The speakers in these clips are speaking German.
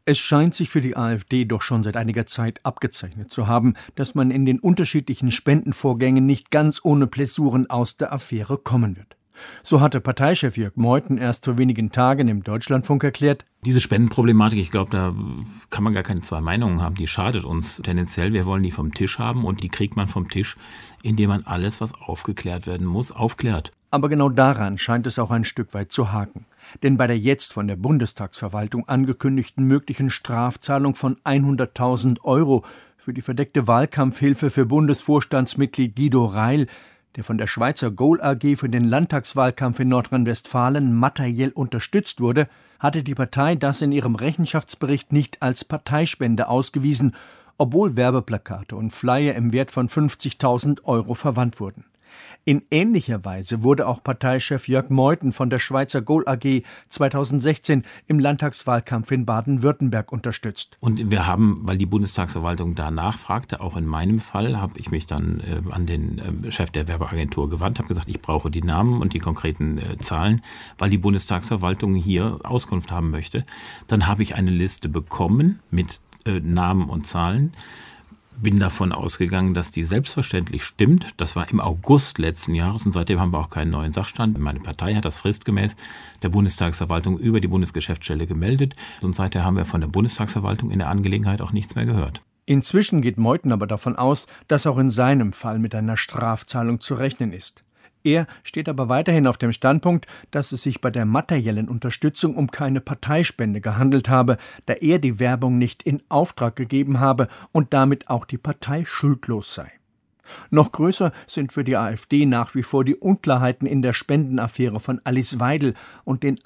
Es scheint sich für die AfD doch schon seit einiger Zeit abgezeichnet zu haben, dass man in den unterschiedlichen Spendenvorgängen nicht ganz ohne Blessuren aus der Affäre kommen wird. So hatte Parteichef Jörg Meuthen erst vor wenigen Tagen im Deutschlandfunk erklärt: Diese Spendenproblematik, ich glaube, da kann man gar keine zwei Meinungen haben. Die schadet uns tendenziell. Wir wollen die vom Tisch haben und die kriegt man vom Tisch, indem man alles, was aufgeklärt werden muss, aufklärt. Aber genau daran scheint es auch ein Stück weit zu haken. Denn bei der jetzt von der Bundestagsverwaltung angekündigten möglichen Strafzahlung von 100.000 € für die verdeckte Wahlkampfhilfe für Bundesvorstandsmitglied Guido Reil, der von der Schweizer Goal AG für den Landtagswahlkampf in Nordrhein-Westfalen materiell unterstützt wurde, hatte die Partei das in ihrem Rechenschaftsbericht nicht als Parteispende ausgewiesen, obwohl Werbeplakate und Flyer im Wert von 50.000 € verwandt wurden. In ähnlicher Weise wurde auch Parteichef Jörg Meuthen von der Schweizer Goal AG 2016 im Landtagswahlkampf in Baden-Württemberg unterstützt. Und wir haben, weil die Bundestagsverwaltung da nachfragte, auch in meinem Fall, habe ich mich dann an den Chef der Werbeagentur gewandt, habe gesagt, ich brauche die Namen und die konkreten Zahlen, weil die Bundestagsverwaltung hier Auskunft haben möchte. Dann habe ich eine Liste bekommen mit Namen und Zahlen. Bin davon ausgegangen, dass die selbstverständlich stimmt. Das war im August letzten Jahres und seitdem haben wir auch keinen neuen Sachstand. Meine Partei hat das fristgemäß der Bundestagsverwaltung über die Bundesgeschäftsstelle gemeldet und seither haben wir von der Bundestagsverwaltung in der Angelegenheit auch nichts mehr gehört. Inzwischen geht Meuthen aber davon aus, dass auch in seinem Fall mit einer Strafzahlung zu rechnen ist. Er steht aber weiterhin auf dem Standpunkt, dass es sich bei der materiellen Unterstützung um keine Parteispende gehandelt habe, da er die Werbung nicht in Auftrag gegeben habe und damit auch die Partei schuldlos sei. Noch größer sind für die AfD nach wie vor die Unklarheiten in der Spendenaffäre von Alice Weidel und den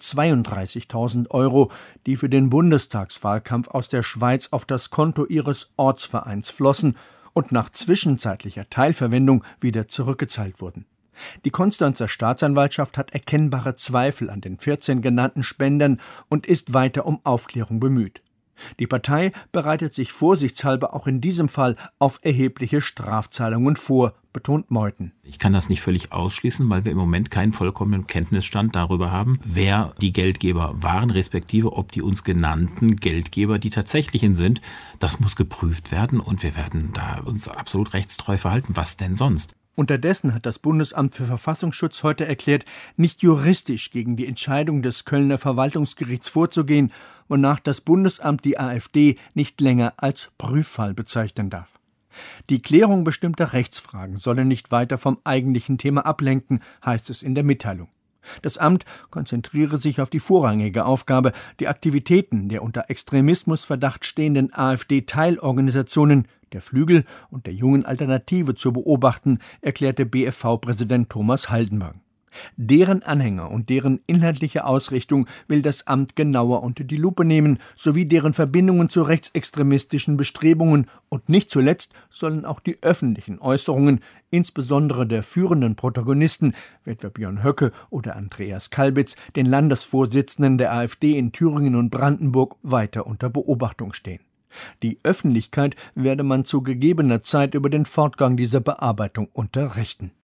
132.000 €, die für den Bundestagswahlkampf aus der Schweiz auf das Konto ihres Ortsvereins flossen und nach zwischenzeitlicher Teilverwendung wieder zurückgezahlt wurden. Die Konstanzer Staatsanwaltschaft hat erkennbare Zweifel an den 14 genannten Spendern und ist weiter um Aufklärung bemüht. Die Partei bereitet sich vorsichtshalber auch in diesem Fall auf erhebliche Strafzahlungen vor, betont Meuthen. Ich kann das nicht völlig ausschließen, weil wir im Moment keinen vollkommenen Kenntnisstand darüber haben, wer die Geldgeber waren, respektive ob die uns genannten Geldgeber die tatsächlichen sind. Das muss geprüft werden und wir werden da uns absolut rechtstreu verhalten. Was denn sonst? Unterdessen hat das Bundesamt für Verfassungsschutz heute erklärt, nicht juristisch gegen die Entscheidung des Kölner Verwaltungsgerichts vorzugehen, wonach das Bundesamt die AfD nicht länger als Prüffall bezeichnen darf. Die Klärung bestimmter Rechtsfragen solle nicht weiter vom eigentlichen Thema ablenken, heißt es in der Mitteilung. Das Amt konzentriere sich auf die vorrangige Aufgabe, die Aktivitäten der unter Extremismusverdacht stehenden AfD-Teilorganisationen, der Flügel und der Jungen Alternative zu beobachten, erklärte BfV-Präsident Thomas Haldenwang. Deren Anhänger und deren inhaltliche Ausrichtung will das Amt genauer unter die Lupe nehmen, sowie deren Verbindungen zu rechtsextremistischen Bestrebungen und nicht zuletzt sollen auch die öffentlichen Äußerungen, insbesondere der führenden Protagonisten, wie etwa Björn Höcke oder Andreas Kalbitz, den Landesvorsitzenden der AfD in Thüringen und Brandenburg, weiter unter Beobachtung stehen. Die Öffentlichkeit werde man zu gegebener Zeit über den Fortgang dieser Bearbeitung unterrichten.